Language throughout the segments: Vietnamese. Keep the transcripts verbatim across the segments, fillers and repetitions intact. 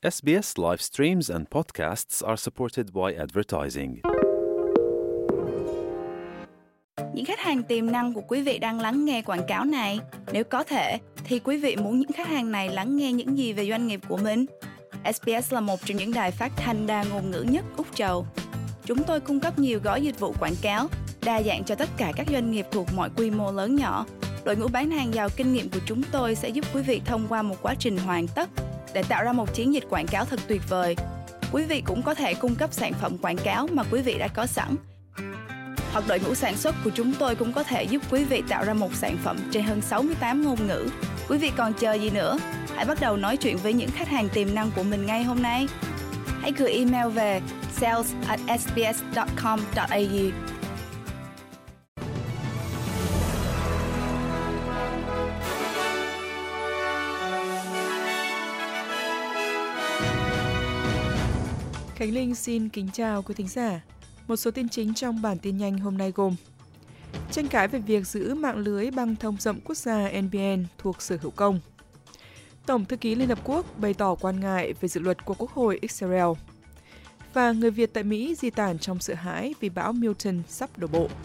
S B S live streams and podcasts are supported by advertising. Những khách hàng tiềm năng của quý vị đang lắng nghe quảng cáo này. Nếu có thể, thì quý vị muốn những khách hàng này lắng nghe những gì về doanh nghiệp của mình? S B S là một trong những đài phát thanh đa ngôn ngữ nhất Úc Châu. Chúng tôi cung cấp nhiều gói dịch vụ quảng cáo, đa dạng cho tất cả các doanh nghiệp thuộc mọi quy mô lớn nhỏ. Đội ngũ bán hàng giàu kinh nghiệm của chúng tôi sẽ giúp quý vị thông qua một quá trình hoàn tất để tạo ra một chiến dịch quảng cáo thật tuyệt vời. Quý vị cũng có thể cung cấp sản phẩm quảng cáo mà quý vị đã có sẵn. Hoặc đội ngũ sản xuất của chúng tôi cũng có thể giúp quý vị tạo ra một sản phẩm trên hơn sáu mươi tám ngôn ngữ. Quý vị còn chờ gì nữa? Hãy bắt đầu nói chuyện với những khách hàng tiềm năng của mình ngay hôm nay. Hãy gửi email về sales at s b s dot com dot a u. Khánh Linh xin kính chào quý thính giả. Một số tin chính trong bản tin nhanh hôm nay gồm: tranh cãi về việc giữ mạng lưới băng thông rộng quốc gia N B N thuộc sở hữu công. Tổng thư ký Liên Hợp Quốc bày tỏ quan ngại về dự luật của Quốc hội Israel. Và người Việt tại Mỹ di tản trong sợ hãi vì bão Milton sắp đổ bộ.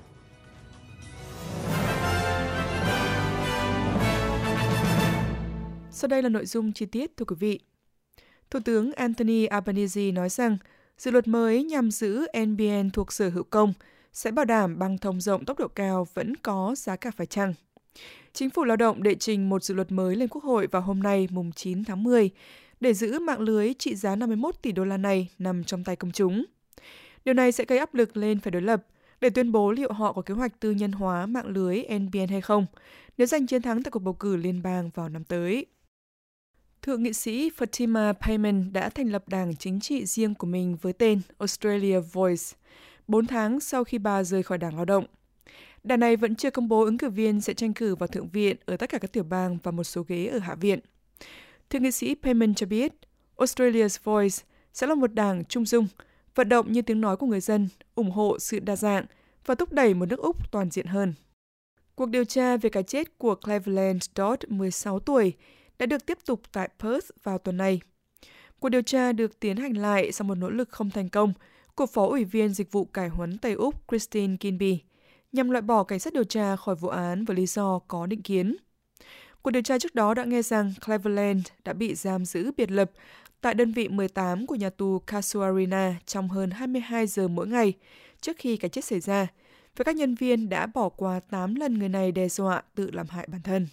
Sau đây là nội dung chi tiết, thưa quý vị. Thủ tướng Anthony Albanese nói rằng dự luật mới nhằm giữ N B N thuộc sở hữu công sẽ bảo đảm băng thông rộng tốc độ cao vẫn có giá cả phải chăng. Chính phủ Lao động đệ trình một dự luật mới lên Quốc hội vào hôm nay, mùng chín tháng mười, để giữ mạng lưới trị giá năm mươi mốt tỷ đô la này nằm trong tay công chúng. Điều này sẽ gây áp lực lên phe đối lập để tuyên bố liệu họ có kế hoạch tư nhân hóa mạng lưới N B N hay không nếu giành chiến thắng tại cuộc bầu cử liên bang vào năm tới. Thượng nghị sĩ Fatima Payman đã thành lập đảng chính trị riêng của mình với tên Australia Voice, bốn tháng sau khi bà rời khỏi Đảng Lao động. Đảng này vẫn chưa công bố ứng cử viên sẽ tranh cử vào Thượng viện ở tất cả các tiểu bang và một số ghế ở Hạ viện. Thượng nghị sĩ Payman cho biết Australia's Voice sẽ là một đảng trung dung, vận động như tiếng nói của người dân, ủng hộ sự đa dạng và thúc đẩy một nước Úc toàn diện hơn. Cuộc điều tra về cái chết của Cleveland Dodd, mười sáu tuổi, đã được tiếp tục tại Perth vào tuần này. Cuộc điều tra được tiến hành lại sau một nỗ lực không thành công của Phó Ủy viên Dịch vụ Cải huấn Tây Úc Christine Kinby nhằm loại bỏ cảnh sát điều tra khỏi vụ án với lý do có định kiến. Cuộc điều tra trước đó đã nghe rằng Cleveland đã bị giam giữ biệt lập tại đơn vị mười tám của nhà tù Casuarina trong hơn hai mươi hai giờ mỗi ngày trước khi cái chết xảy ra, và các nhân viên đã bỏ qua tám lần người này đe dọa tự làm hại bản thân.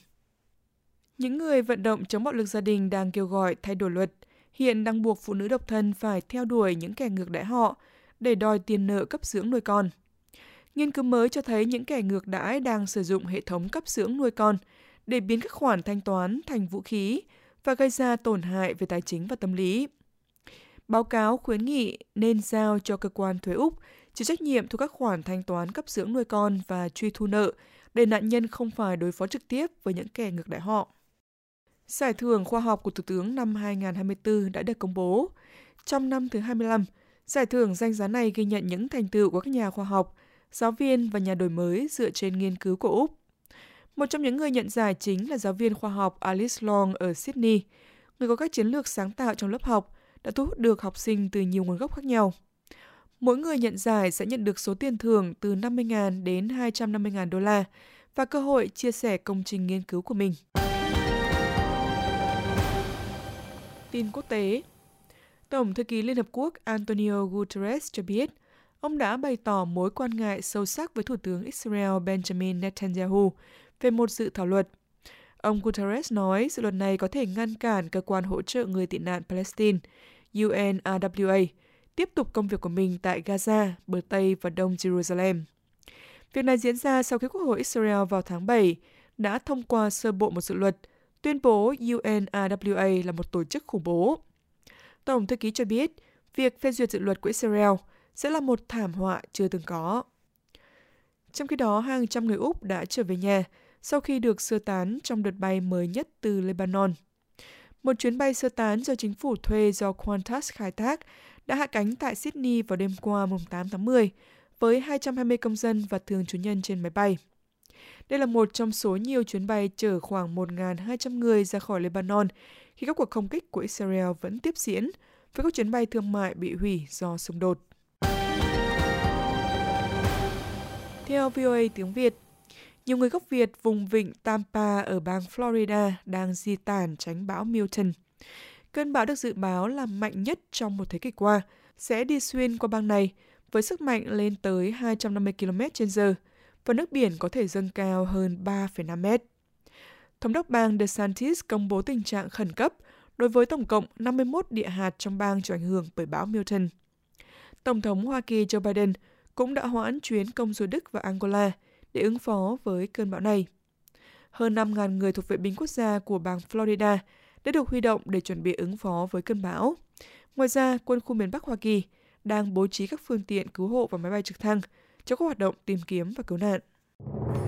Những người vận động chống bạo lực gia đình đang kêu gọi thay đổi luật, hiện đang buộc phụ nữ độc thân phải theo đuổi những kẻ ngược đãi họ để đòi tiền nợ cấp dưỡng nuôi con. Nghiên cứu mới cho thấy những kẻ ngược đãi đang sử dụng hệ thống cấp dưỡng nuôi con để biến các khoản thanh toán thành vũ khí và gây ra tổn hại về tài chính và tâm lý. Báo cáo khuyến nghị nên giao cho cơ quan thuế Úc chịu trách nhiệm thu các khoản thanh toán cấp dưỡng nuôi con và truy thu nợ để nạn nhân không phải đối phó trực tiếp với những kẻ ngược đãi họ. Giải thưởng khoa học của Thủ tướng năm hai không hai tư đã được công bố. Trong năm thứ hai mươi lăm, giải thưởng danh giá này ghi nhận những thành tựu của các nhà khoa học, giáo viên và nhà đổi mới dựa trên nghiên cứu của Úc. Một trong những người nhận giải chính là giáo viên khoa học Alice Long ở Sydney, người có các chiến lược sáng tạo trong lớp học, đã thu hút được học sinh từ nhiều nguồn gốc khác nhau. Mỗi người nhận giải sẽ nhận được số tiền thưởng từ năm mươi nghìn đến hai trăm năm mươi nghìn đô la và cơ hội chia sẻ công trình nghiên cứu của mình. Tin quốc tế. Tổng thư ký Liên Hợp Quốc Antonio Guterres cho biết ông đã bày tỏ mối quan ngại sâu sắc với Thủ tướng Israel Benjamin Netanyahu về một dự thảo luật. Ông Guterres nói dự luật này có thể ngăn cản cơ quan hỗ trợ người tị nạn Palestine U N R W A tiếp tục công việc của mình tại Gaza, bờ Tây và Đông Jerusalem. Việc này diễn ra sau khi Quốc hội Israel vào tháng bảy đã thông qua sơ bộ một dự luật tuyên bố U N R W A là một tổ chức khủng bố. Tổng thư ký cho biết việc phê duyệt dự luật của Israel sẽ là một thảm họa chưa từng có. Trong khi đó, hàng trăm người Úc đã trở về nhà sau khi được sơ tán trong đợt bay mới nhất từ Lebanon. Một chuyến bay sơ tán do chính phủ thuê do Qantas khai thác đã hạ cánh tại Sydney vào đêm qua mùng tám tháng mười với hai trăm hai mươi công dân và thường trú nhân trên máy bay. Đây là một trong số nhiều chuyến bay chở khoảng một nghìn hai trăm người ra khỏi Lebanon khi các cuộc không kích của Israel vẫn tiếp diễn với các chuyến bay thương mại bị hủy do xung đột. Theo vê o a tiếng Việt, nhiều người gốc Việt vùng vịnh Tampa ở bang Florida đang di tản tránh bão Milton. Cơn bão được dự báo là mạnh nhất trong một thế kỷ qua, sẽ đi xuyên qua bang này với sức mạnh lên tới hai trăm năm mươi ki lô mét trên giờ và nước biển có thể dâng cao hơn ba phẩy năm mét. Thống đốc bang DeSantis công bố tình trạng khẩn cấp đối với tổng cộng năm mươi mốt địa hạt trong bang chịu ảnh hưởng bởi bão Milton. Tổng thống Hoa Kỳ Joe Biden cũng đã hoãn chuyến công du Đức và Angola để ứng phó với cơn bão này. Hơn năm nghìn người thuộc vệ binh quốc gia của bang Florida đã được huy động để chuẩn bị ứng phó với cơn bão. Ngoài ra, quân khu miền Bắc Hoa Kỳ đang bố trí các phương tiện cứu hộ và máy bay trực thăng cho các hoạt động tìm kiếm và cứu nạn.